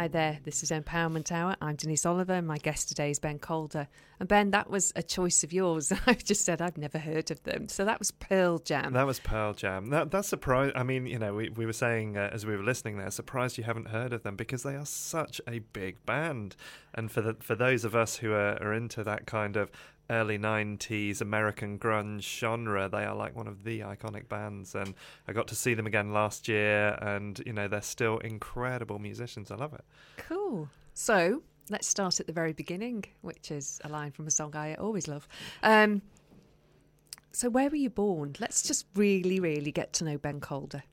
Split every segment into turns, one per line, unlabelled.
Hi there, this is Empowerment Hour. I'm Denise Oliver, and my guest today is Ben Calder. And Ben, that was a choice of yours. I've just said I've never heard of them. So that was Pearl Jam.
That was Pearl Jam. That's surprised. I mean, you know, we were saying as we were listening there, surprised you haven't heard of them because they are such a big band. And for those of us who are into that kind of early 90s American grunge genre, they are like one of the iconic bands, and I got to see them again last year, and you know, they're still incredible musicians. I love it.
Cool. So let's start at the very beginning, which is a line from a song I always love. So where were you born? Let's just really get to know Ben Calder.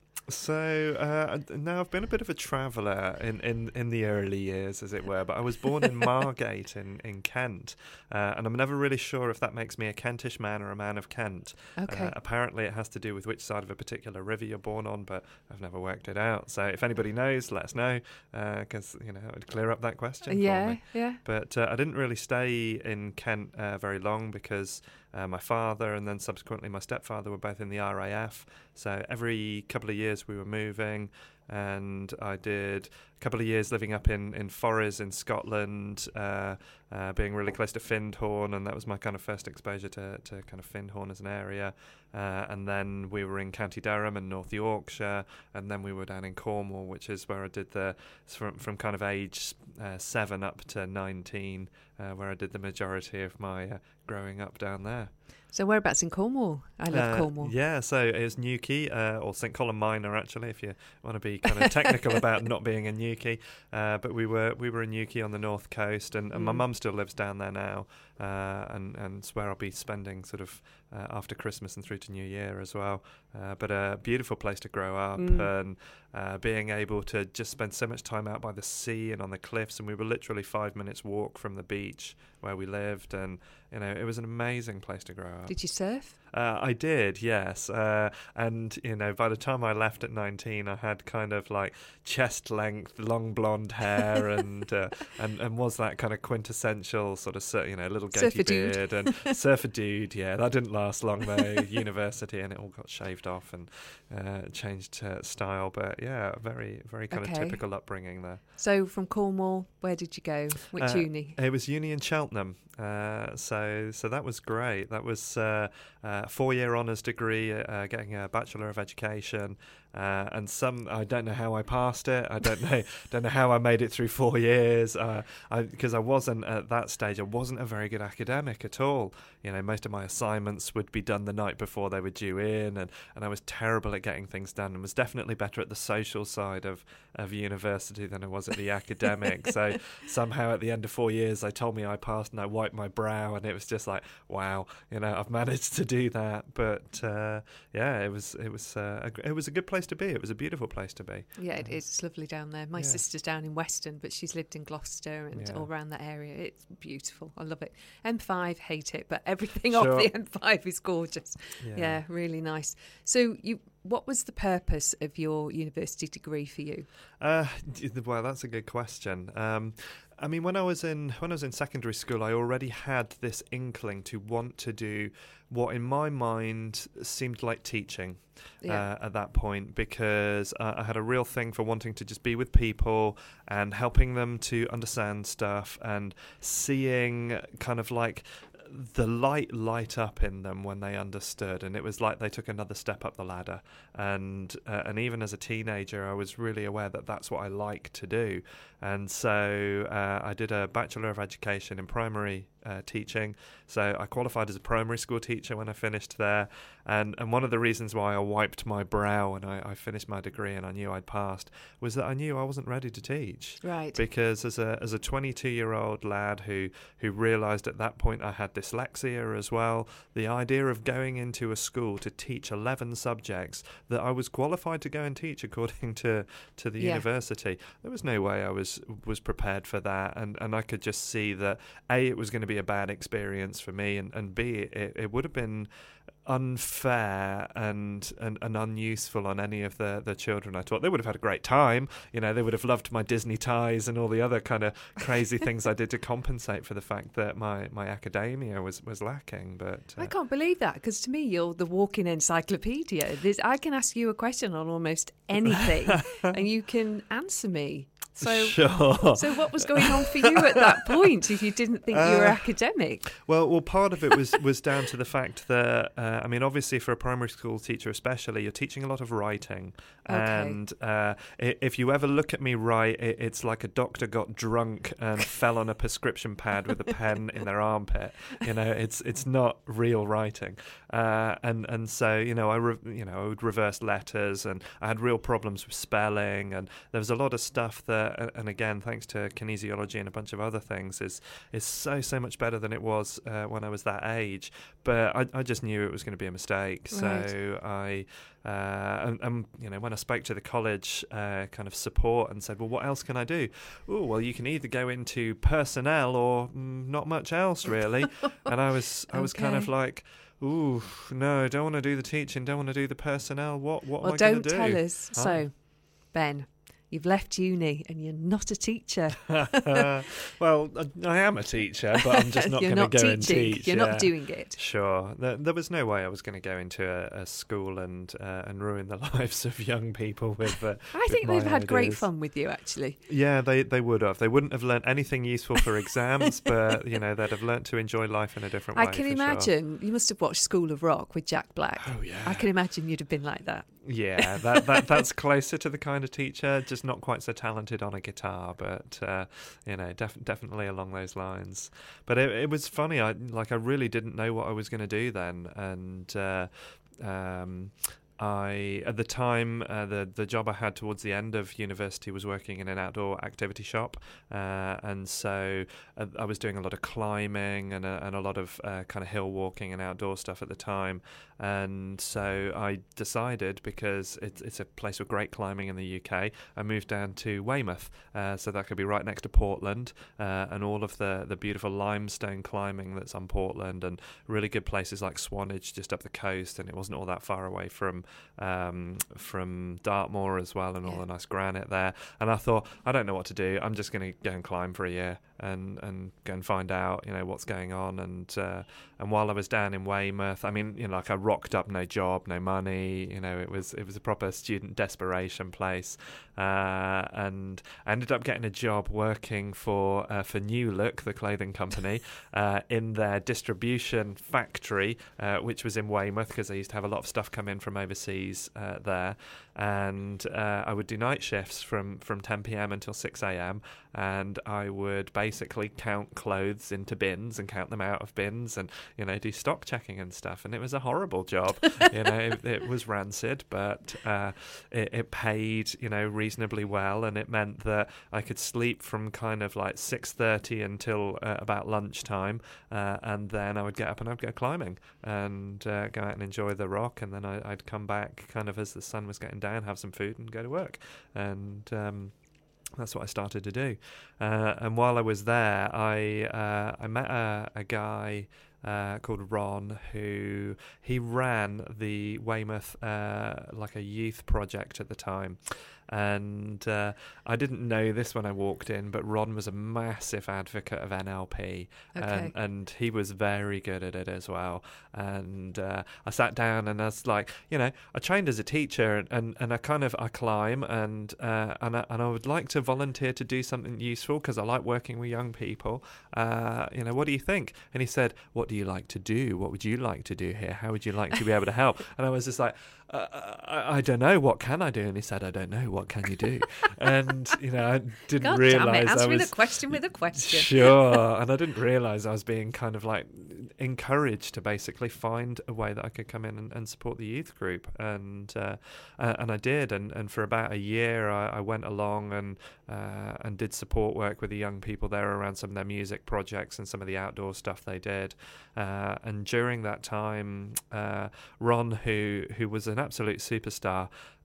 So now I've been a bit of a traveller in the early years, as it were, but I was born in Margate in Kent, and I'm never really sure if that makes me a Kentish man or a man of Kent.
Okay.
Apparently it has to do with which side of a particular river you're born on, but I've never worked it out. So if anybody knows, let us know, because you know, it would clear up that question for me.
Yeah.
But I didn't really stay in Kent very long because my father and then subsequently my stepfather were both in the RAF. So every couple of years we were moving, and I did a couple of years living up in Forres in Scotland, being really close to Findhorn, and that was my kind of first exposure to kind of Findhorn as an area. And then we were in County Durham and North Yorkshire, and then we were down in Cornwall, which is where I did from kind of age 7 up to 19, where I did the majority of my growing up down there.
So whereabouts in Cornwall? I love Cornwall.
Yeah, so it was Newquay, or St Column Minor, actually, if you want to be kind of technical about not being in Newquay. But we were in Newquay on the north coast, and my mum still lives down there now, and it's where I'll be spending sort of after Christmas and through to New Year as well. But a beautiful place to grow up, and being able to just spend so much time out by the sea and on the cliffs, and we were literally 5 minutes walk from the beach where we lived, and you know, it was an amazing place to grow up.
Did you surf?
I did, yes. And, you know, by the time I left at 19, I had kind of like chest length, long blonde hair and was that kind of quintessential sort of, you know, little goatee beard and surfer dude. Yeah, that didn't last long though. University, and it all got shaved off and changed style. But yeah, very kind of typical upbringing there.
So from Cornwall, where did you go? Which uni?
It was uni in Cheltenham. So that was great. That was 4-year honours degree, getting a Bachelor of Education, and I don't know how I passed it. I don't know how I made it through 4 years, because I wasn't at that stage. I wasn't a very good academic at all. You know, most of my assignments would be done the night before they were due in, and I was terrible at getting things done, and was definitely better at the social side of university than I was at the academic. So somehow at the end of 4 years, they told me I passed, and I wiped my brow, and it was just like, wow, you know, I've managed to do that. But yeah, it was a good place to be. It was a beautiful place to be.
Yeah, it is. It's lovely down there. My sister's down in Weston, but she's lived in Gloucester and all around that area. It's beautiful. I love it. M5, hate it, but everything off the M5 is gorgeous. Yeah, really nice. So what was the purpose of your university degree for you?
Well, that's a good question. I mean, when I was in secondary school, I already had this inkling to want to do what, in my mind, seemed like teaching at that point, because I had a real thing for wanting to just be with people and helping them to understand stuff and seeing kind of like the light up in them when they understood, and it was like they took another step up the ladder. And even as a teenager, I was really aware that that's what I like to do. And so I did a Bachelor of Education in primary teaching. So I qualified as a primary school teacher when I finished there. And one of the reasons why I wiped my brow when I finished my degree and I knew I'd passed was that I knew I wasn't ready to teach.
Right.
Because as a 22-year-old lad who realised at that point I had dyslexia as well, the idea of going into a school to teach 11 subjects that I was qualified to go and teach according to the university, there was no way I was prepared for that. And I could just see that A, it was going to be a bad experience for me, and B, it would have been unfair and unuseful on any of the children I taught. They would have had a great time, you know, they would have loved my Disney ties and all the other kind of crazy things I did to compensate for the fact that my academia was lacking. But
I can't believe that, because to me you're the walking encyclopedia. I can ask you a question on almost anything and you can answer me. So,
sure.
So what was going on for you at that point if you didn't think you were academic?
Well, part of it was down to the fact that, I mean, obviously for a primary school teacher especially, you're teaching a lot of writing.
Okay.
And if you ever look at me write, it's like a doctor got drunk and fell on a prescription pad with a pen in their armpit. It's not real writing. And so, I would reverse letters, and I had real problems with spelling, and there was a lot of stuff that, and again, thanks to kinesiology and a bunch of other things, is so much better than it was when I was that age. But I just knew it was going to be a mistake. Right. So I, when I spoke to the college kind of support and said, well, what else can I do? Oh, well, you can either go into personnel or not much else, really. And I was kind of like, ooh, no, don't want to do the teaching, don't want to do the personnel. What am I going to do?
Well, don't tell us. Oh. So, Ben, you've left uni and you're not a teacher.
Well, I am a teacher, but I'm just not going to go and teach.
You're not doing it.
Sure. There was no way I was going to go into a school and ruin the lives of young people with
I think they've had
ideas.
Great fun with you, actually.
Yeah, they would have. They wouldn't have learnt anything useful for exams, but, they'd have learnt to enjoy life in a different way.
I can imagine. Sure. You must have watched School of Rock with Jack Black.
Oh, yeah.
I can imagine you'd have been like that.
Yeah, that's closer to the kind of teacher, just not quite so talented on a guitar, but definitely along those lines. But it was funny. I really didn't know what I was going to do then, and I, at the time, the job I had towards the end of university was working in an outdoor activity shop, and so I was doing a lot of climbing and a lot of kind of hill walking and outdoor stuff at the time. And so I decided, because it's a place with great climbing in the UK, I moved down to Weymouth, so that could be right next to Portland, and all of the beautiful limestone climbing that's on Portland, and really good places like Swanage just up the coast, and it wasn't all that far away from Dartmoor as well, and all the nice granite there. And I thought, I don't know what to do. I'm just going to go and climb for a year and go and find out, what's going on. And while I was down in Weymouth, I mean, I rocked up, no job, no money. It was a proper student desperation place. And I ended up getting a job working for New Look, the clothing company, in their distribution factory, which was in Weymouth, because they used to have a lot of stuff come in from overseas there. And I would do night shifts from 10 p.m. until 6 a.m. and I would basically count clothes into bins and count them out of bins, and do stock checking and stuff. And it was a horrible job. It was rancid, but it paid reasonably well, and it meant that I could sleep from kind of like 6:30 until about lunchtime, and then I would get up and I'd go climbing and go out and enjoy the rock, and then I'd come back kind of as the sun was getting down, have some food and go to work. And that's what I started to do. And while I was there, I met a guy called Ron, who he ran the Weymouth like a youth project at the time. And I didn't know this when I walked in, but Ron was a massive advocate of NLP, and he was very good at it as well. And I sat down and I was like, I trained as a teacher, and I climb, and I would like to volunteer to do something useful because I like working with young people. What do you think? And he said, what do you like to do? What would you like to do here? How would you like to be able to help? And I was just like, I don't know, what can I do? And he said, I don't know, what can you do? And I didn't realise
answer me the question with a question.
Sure. And I didn't realise I was being kind of like encouraged to basically find a way that I could come in and support the youth group, and I did, and for about a year I went along and did support work with the young people there around some of their music projects and some of the outdoor stuff they did. And during that time, Ron, who was an absolute superstar,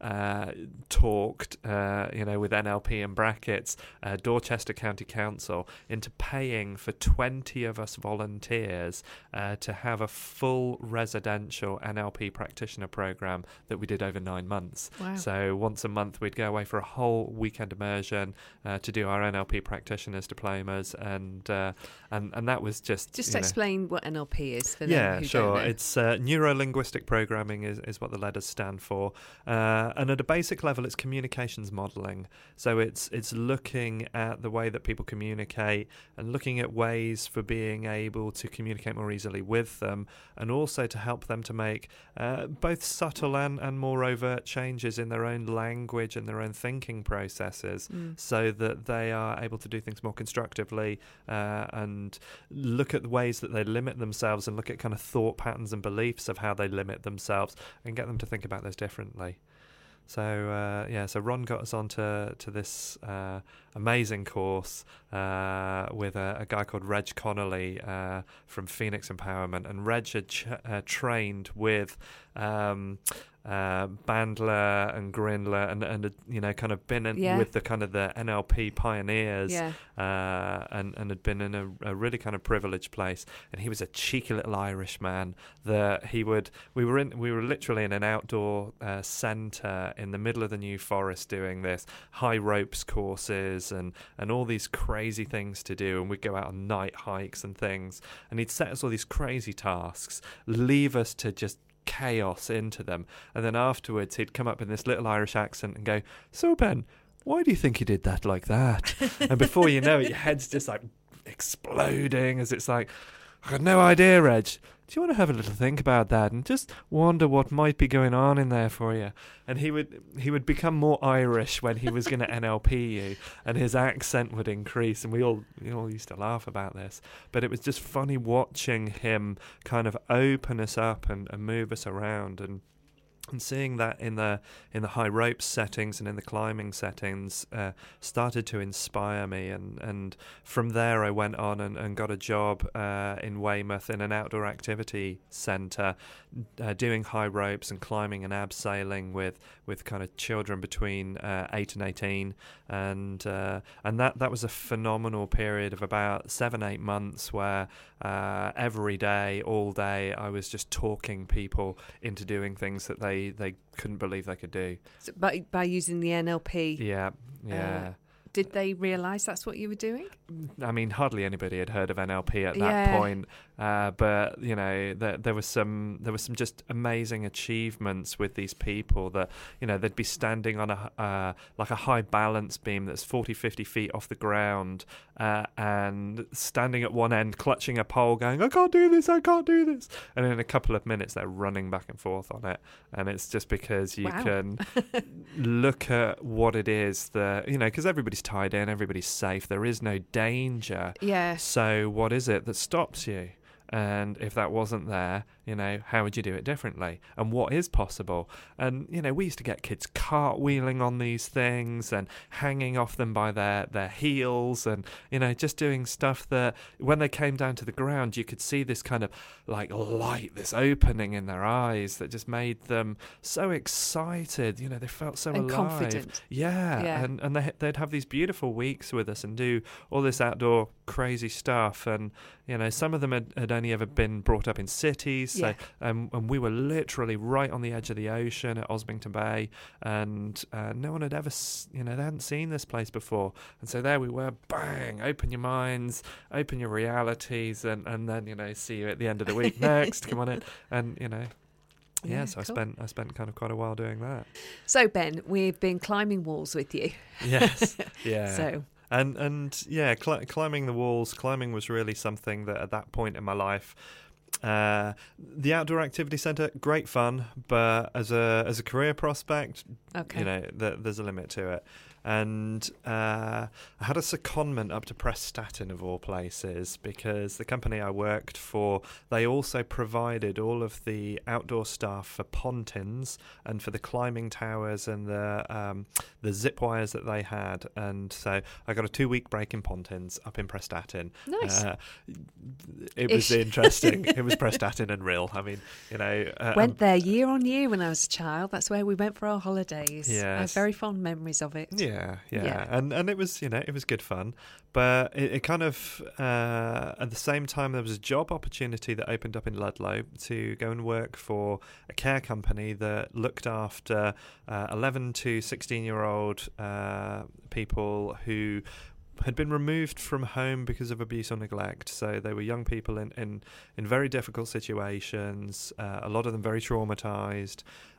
talked, with NLP in brackets, Dorchester County Council, into paying for 20 of us volunteers to have a full residential NLP practitioner program that we did over 9 months.
Wow.
So once a month we'd go away for a whole weekend immersion to do our NLP practitioners diplomas, and that was just
explain what NLP is for them who don't know.
It's neuro-linguistic programming is what the letters stand for. And at a basic level, it's communications modelling. So it's looking at the way that people communicate and looking at ways for being able to communicate more easily with them, and also to help them to make both subtle and more overt changes in their own language and their own thinking processes, so that they are able to do things more constructively, and look at the ways that they limit themselves and look at kind of thought patterns and beliefs of how they limit themselves and get them to think about this differently. So so Ron got us onto this amazing course with a guy called Reg Connolly from Phoenix Empowerment, and Reg had trained with Bandler and Grindler and kind of been with the kind of the NLP pioneers, and had been in a really kind of privileged place. And he was a cheeky little Irish man that we were literally in an outdoor centre in the middle of the New Forest doing this high ropes courses and all these crazy things to do, and we'd go out on night hikes and things, and he'd set us all these crazy tasks, leave us to just chaos into them, and then afterwards he'd come up in this little Irish accent and go, "So Ben, why do you think you did that like that?" And before you know it, your head's just like exploding as it's like, "I got no idea, Reg. Do you want to have a little think about that and just wonder what might be going on in there for you?" And he would become more Irish when he was going to NLP you, and his accent would increase, and we all used to laugh about this. But it was just funny watching him kind of open us up and move us around, and seeing that in the high ropes settings and in the climbing settings started to inspire me, and from there I went on and got a job in Weymouth in an outdoor activity centre, doing high ropes and climbing and abseiling with kind of children between 8 and 18, and that was a phenomenal period of about 7-8 months where every day, all day, I was just talking people into doing things that they couldn't believe they could do.
So by using the NLP?
Yeah.
Did they realise that's what you were doing?
I mean, hardly anybody had heard of NLP at that point, but there was some just amazing achievements with these people that they'd be standing on a high balance beam that's 40-50 feet off the ground, and standing at one end, clutching a pole, going, "I can't do this, and in a couple of minutes they're running back and forth on it, and it's just because you can look at what it is that because everybody's tied in, everybody's safe, there is no danger.
Yeah.
So what is it that stops you? And if that wasn't there, how would you do it differently? And what is possible? And, we used to get kids cartwheeling on these things and hanging off them by their heels and, just doing stuff that when they came down to the ground, you could see this kind of like light, this opening in their eyes that just made them so excited. They felt so alive.
Confident.
Yeah. And they'd have these beautiful weeks with us and do all this outdoor crazy stuff. And, some of them had only ever been brought up in cities. So, and we were literally right on the edge of the ocean at Osmington Bay, and no one had ever, they hadn't seen this place before. And so there we were, bang, open your minds, open your realities, and then, see you at the end of the week next, come on in. And, so cool. I spent kind of quite a while doing that.
So, Ben, we've been climbing walls with you.
Yes, yeah.
So...
Climbing the walls. Climbing was really something that at that point in my life, the outdoor activity centre, great fun, but as a career prospect, there's a limit to it. And I had a secondment up to Prestatyn, of all places, because the company I worked for, they also provided all of the outdoor stuff for Pontins and for the climbing towers and the zip wires that they had. And so I got a 2-week break in Pontins up in Prestatyn.
Nice.
It was interesting. It was Prestatyn and Rhyl. I mean,
went there year on year when I was a child. That's where we went for our holidays.
Yes.
I have very fond memories of it.
Yeah. And it was, it was good fun. But it kind of, at the same time, there was a job opportunity that opened up in Ludlow to go and work for a care company that looked after 11 to 16-year-old people who had been removed from home because of abuse or neglect. So they were young people in very difficult situations, a lot of them very traumatized,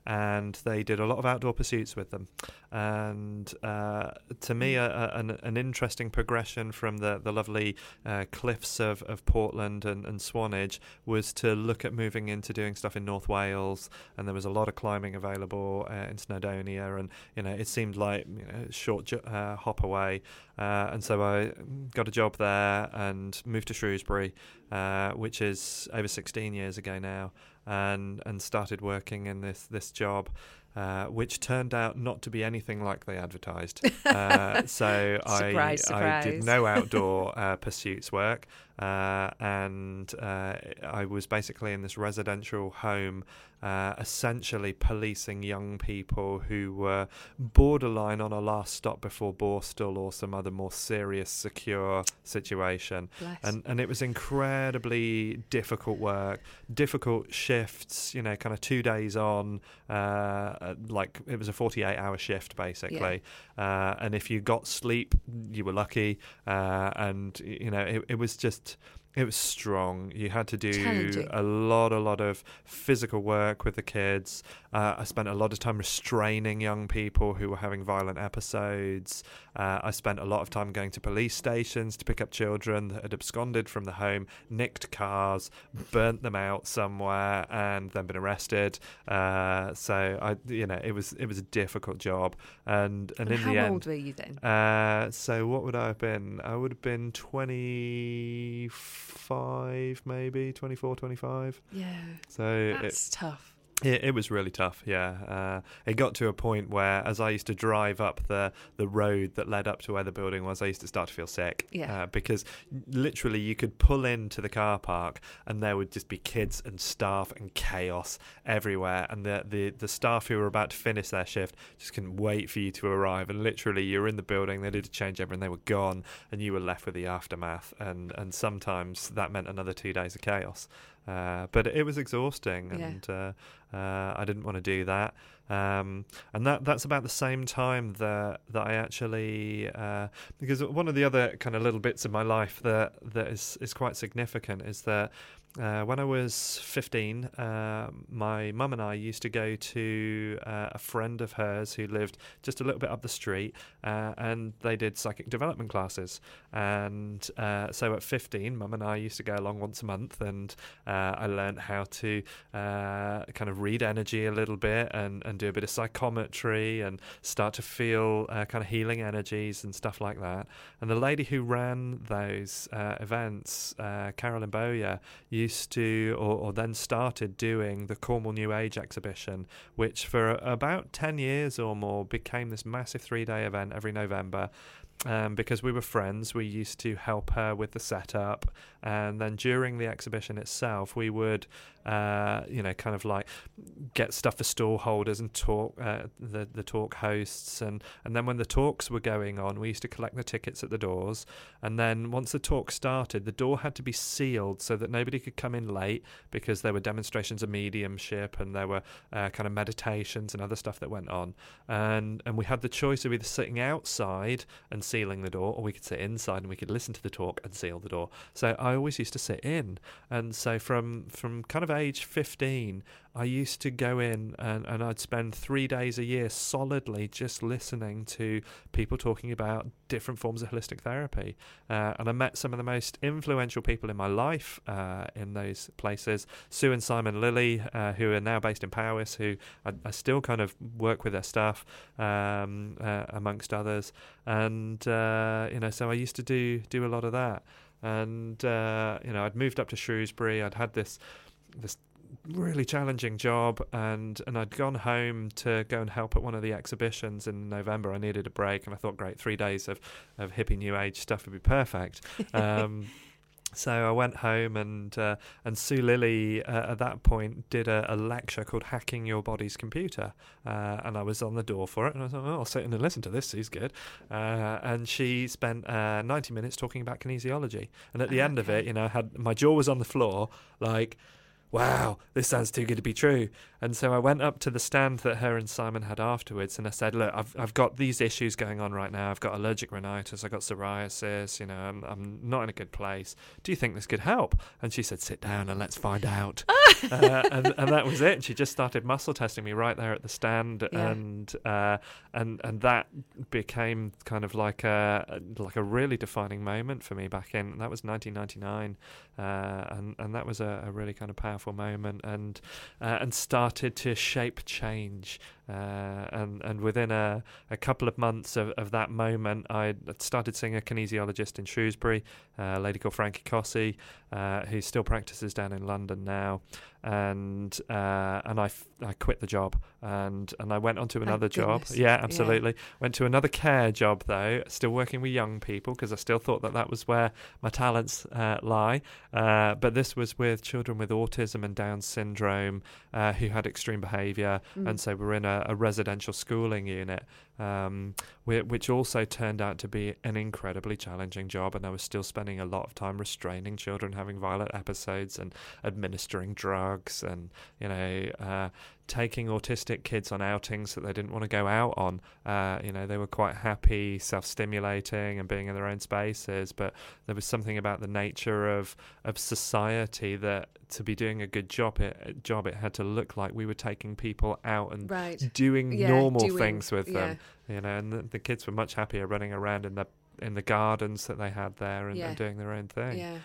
and they did a lot of outdoor pursuits with them. And to me, an interesting progression from the lovely cliffs of Portland and Swanage was to look at moving into doing stuff in North Wales, and there was a lot of climbing available in Snowdonia, and it seemed like short hop away. And so I got a job there and moved to Shrewsbury, which is over 16 years ago now, and started working in this job, which turned out not to be anything like they advertised. So
surprise.
I did no outdoor pursuits work, and I was basically in this residential home, essentially policing young people who were borderline on a last stop before Borstal or some other more serious, secure situation. And it was incredibly difficult work, difficult shifts, kind of 2 days on, like it was a 48-hour shift basically. Yeah. And if you got sleep, you were lucky. And, it was just... It was strong. You had to do a lot of physical work with the kids. I spent a lot of time restraining young people who were having violent episodes. I spent a lot of time going to police stations to pick up children that had absconded from the home, nicked cars, burnt them out somewhere, and then been arrested. So it was a difficult job. And in the end,
how old were you then?
So what would I have been? I would have been 25, maybe 24, 25.
Yeah.
So
that's tough.
It was really tough, yeah. It got to a point where, as I used to drive up the road that led up to where the building was, I used to start to feel sick.
Yeah.
Because literally you could pull into the car park and there would just be kids and staff and chaos everywhere. And the staff who were about to finish their shift just couldn't wait for you to arrive. And literally you were in the building, they did a changeover and they were gone, and you were left with the aftermath. And sometimes that meant another 2 days of chaos. But it was exhausting, and I didn't want to do that. And that's about the same time that I actually, because one of the other kind of little bits of my life that is quite significant is that when I was 15, my mum and I used to go to a friend of hers who lived just a little bit up the street, and they did psychic development classes. And so at 15, mum and I used to go along once a month, and I learned how to kind of read energy a little bit and do a bit of psychometry and start to feel kind of healing energies and stuff like that. And the lady who ran those events, Carolyn Bowyer, used to or then started doing the Cornwall New Age exhibition, which for about 10 years or more became this massive 3-day event every November. Because we were friends, we used to help her with the setup, and then during the exhibition itself, we would, kind of like get stuff for stall holders and talk the talk hosts, and then when the talks were going on, we used to collect the tickets at the doors, and then once the talk started, the door had to be sealed so that nobody could come in late, because there were demonstrations of mediumship and there were kind of meditations and other stuff that went on, and we had the choice of either sitting outside and sealing the door, or we could sit inside and we could listen to the talk and seal the door. So I always used to sit in, and so from kind of age 15, I used to go in and I'd spend 3 days a year solidly just listening to people talking about different forms of holistic therapy. And I met some of the most influential people in my life in those places. Sue and Simon Lilly, who are now based in Powys, who I still kind of work with their stuff, amongst others. And, so I used to do a lot of that. And, I'd moved up to Shrewsbury. I'd had this really challenging job, and I'd gone home to go and help at one of the exhibitions in November. I needed a break, and I thought, great, 3 days of hippie new age stuff would be perfect. So I went home, and Sue Lilly at that point did a lecture called Hacking Your Body's Computer, and I was on the door for it, and I thought, I'll sit in and listen to this, Sue's good. And she spent 90 minutes talking about kinesiology, and at the end of it, my jaw was on the floor, like, wow, this sounds too good to be true. And so I went up to the stand that her and Simon had afterwards, and I said, look, I've got these issues going on right now. I've got allergic rhinitis, I've got psoriasis, I'm not in a good place. Do you think this could help? And she said, sit down and let's find out. and that was it. She just started muscle testing me right there at the stand, and that became kind of like a really defining moment for me back in, that was 1999, and that was a really kind of powerful moment, and started to shape change. And within a couple of months of that moment, I started seeing a kinesiologist in Shrewsbury, a lady called Frankie Cossey, who still practices down in London now, and I quit the job, and I went on to another job. Yeah, absolutely. Yeah. Went to another care job though, still working with young people, because I still thought that was where my talents lie. But this was with children with autism and Down syndrome who had extreme behaviour, and so we're in a residential schooling unit, which also turned out to be an incredibly challenging job, and I was still spending a lot of time restraining children having violent episodes and administering drugs, and taking autistic kids on outings that they didn't want to go out on. They were quite happy self-stimulating and being in their own spaces, but there was something about the nature of society that to be doing a good job, it had to look like we were taking people out and doing normal things with them. And the kids were much happier running around in the gardens that they had there and doing their own thing.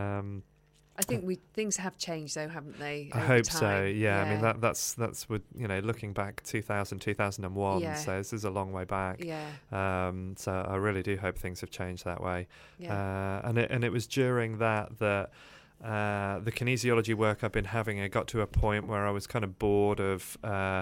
I think things have changed though, haven't they?
I hope so. Yeah. I mean that's with looking back 2001. Yeah. So this is a long way back.
Yeah.
So I really do hope things have changed that way. Yeah. And it was during that the kinesiology work I've been having, I got to a point where I was kind of bored of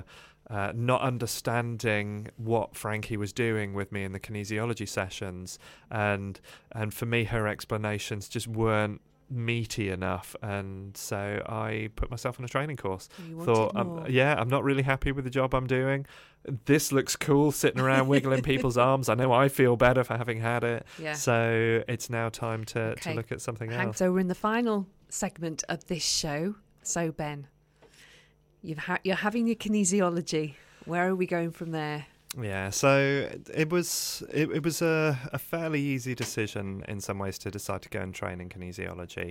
not understanding what Frankie was doing with me in the kinesiology sessions, and for me her explanations just weren't meaty enough, and so I put myself on a training course. Thought, I'm not really happy with the job I'm doing. This looks cool, sitting around wiggling people's arms. I know I feel better for having had it. Yeah. So it's now time to look at something else.
So we're in the final segment of this show. So Ben, you're having your kinesiology. Where are we going from there?
Yeah, so it was a fairly easy decision in some ways to decide to go and train in kinesiology.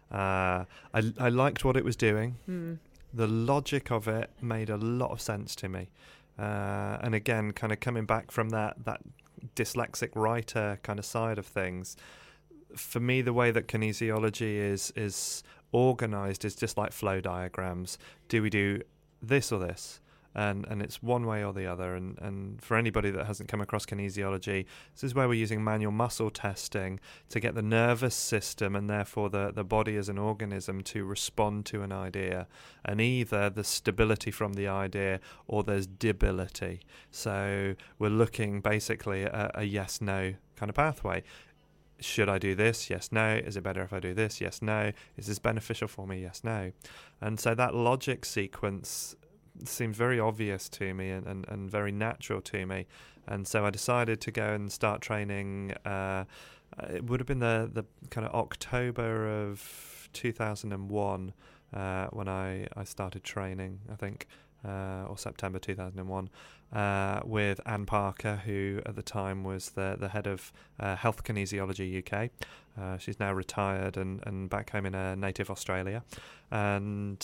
I liked what it was doing. The logic of it made a lot of sense to me. And again, kind of coming back from that dyslexic writer kind of side of things, for me, the way that kinesiology is organised is just like flow diagrams. Do we do this or this? And it's one way or the other. And for anybody that hasn't come across kinesiology, this is where we're using manual muscle testing to get the nervous system and therefore the body as an organism to respond to an idea. And either there's stability from the idea or there's debility. So we're looking basically at a yes-no kind of pathway. Should I do this? Yes, no. Is it better if I do this? Yes, no. Is this beneficial for me? Yes, no. And so that logic sequence seemed very obvious to me and very natural to me, and so I decided to go and start training. It would have been the kind of October of 2001 when I started training, I think, or September 2001, with Anne Parker, who at the time was the head of Health Kinesiology UK. She's now retired and back home in her native Australia, and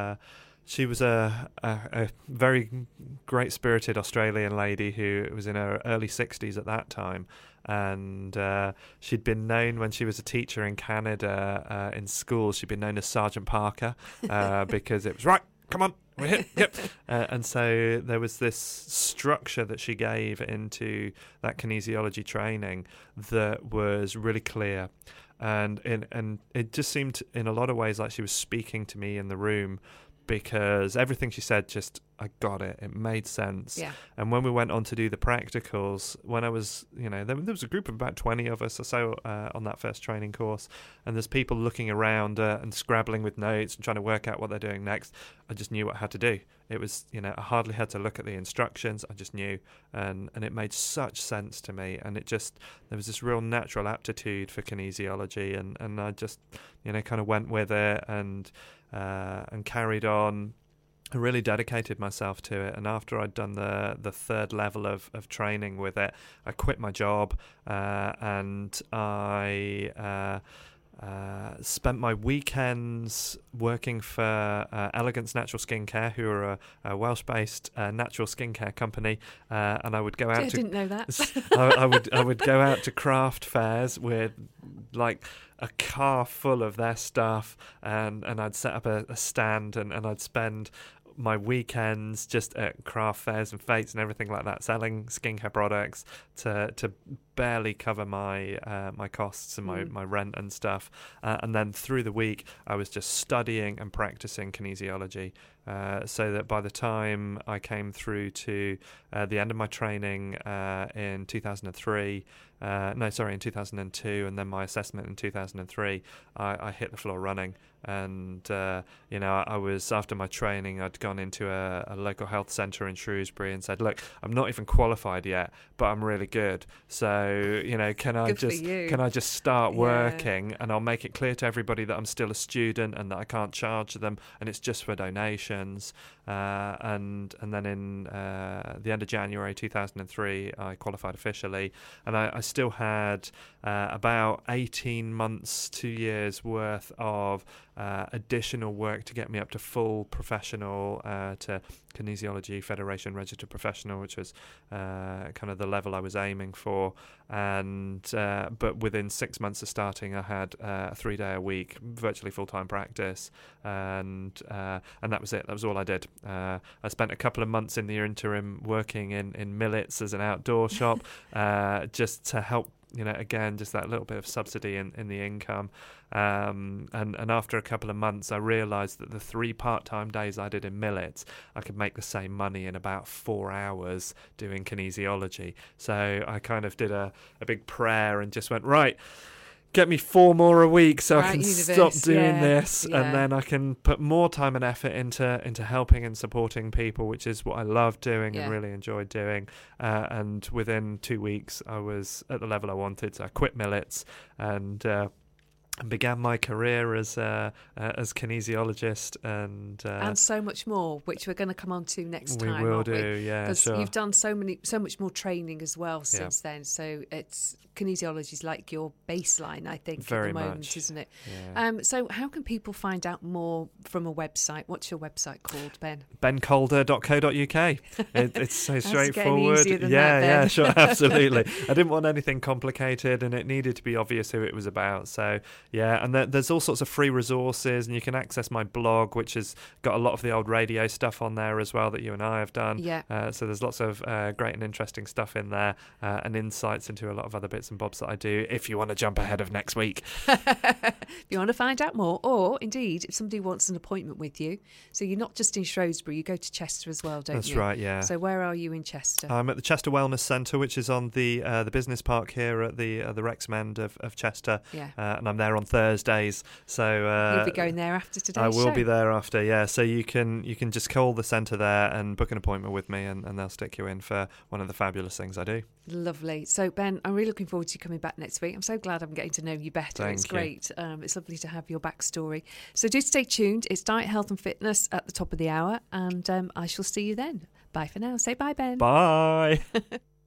she was a very great-spirited Australian lady who was in her early 60s at that time, and she'd been known when she was a teacher in Canada in school. She'd been known as Sergeant Parker because it was, right, come on, we're hit, yep. And so there was this structure that she gave into that kinesiology training that was really clear. And it just seemed in a lot of ways like she was speaking to me in the room, because everything she said, I got it. It made sense. Yeah. And when we went on to do the practicals, when I was, there was a group of about 20 of us or so on that first training course, and there's people looking around and scrabbling with notes and trying to work out what they're doing next. I just knew what I had to do. It was, I hardly had to look at the instructions. I just knew, and it made such sense to me. And it just, there was this real natural aptitude for kinesiology, and I just, kind of went with it and carried on. I really dedicated myself to it, and after I'd done the third level of training with it, I quit my job and I spent my weekends working for Elegance Natural Skincare, who are a Welsh-based natural skincare company, and I would go out.
I didn't know that.
I would go out to craft fairs with like a car full of their stuff, and I'd set up a stand, and I'd spend my weekends just at craft fairs and fetes and everything like that, selling skincare products to barely cover my my costs and my rent and stuff. And then through the week, I was just studying and practicing kinesiology. So that by the time I came through to the end of my training in 2003, in 2002, and then my assessment in 2003, I hit the floor running. And I was, after my training, I'd gone into a local health centre in Shrewsbury and said, look, I'm not even qualified yet, but I'm really good. So can I just start working, and I'll make it clear to everybody that I'm still a student and that I can't charge them, and it's just for donations. And then in the end of January 2003, I qualified officially, and I still had about 18 months, 2 years worth of additional work to get me up to full professional, to Kinesiology Federation registered professional, which was kind of the level I was aiming for. And but within 6 months of starting, I had a 3-day a week, virtually full-time practice, and that was it. That was all I did. I spent a couple of months in the interim working in Millets as an outdoor shop, just to help, again, just that little bit of subsidy in the income. And after a couple of months, I realised that the 3 part-time days I did in Millets, I could make the same money in about 4 hours doing kinesiology. So I kind of did a big prayer and just went, right, get me 4 more a week so I can stop doing this, and then I can put more time and effort into helping and supporting people, which is what I love doing and really enjoyed doing. And within 2 weeks, I was at the level I wanted, so I quit Millets and began my career as kinesiologist and
so much more, which we're going to come on to next time.
We will do, yeah,
because
sure.
You've done so much more training as well since then. So it's kinesiology is like your baseline, I think,
very
at the moment,
much.
Isn't it?
Yeah.
So how can people find out more from a website? What's your website called, Ben?
bencolder.co.uk. It's so straightforward.
Yeah,
sure, absolutely. I didn't want anything complicated, and it needed to be obvious who it was about. So yeah, and there's all sorts of free resources, and you can access my blog, which has got a lot of the old radio stuff on there as well that you and I have done.
Yeah.
So there's lots of great and interesting stuff in there, and insights into a lot of other bits and bobs that I do, if you want to jump ahead of next week.
If you want to find out more, or indeed if somebody wants an appointment with you, so you're not just in Shrewsbury, you go to Chester as well, don't you?
That's right, yeah.
So where are you in Chester?
I'm at the Chester Wellness Centre, which is on the business park here at the Wrexham end of Chester.
Yeah.
And I'm there on Thursdays. So
you'll be going there after today's show.
I will be there after, yeah. So you can just call the centre there and book an appointment with me, and they'll stick you in for one of the fabulous things I do.
Lovely. So Ben, I'm really looking forward to you coming back next week. I'm so glad I'm getting to know you better.
Thank
it's
you.
Great. It's lovely to have your backstory. So do stay tuned. It's Diet, Health and Fitness at the top of the hour, and I shall see you then. Bye for now. Say bye, Ben.
Bye.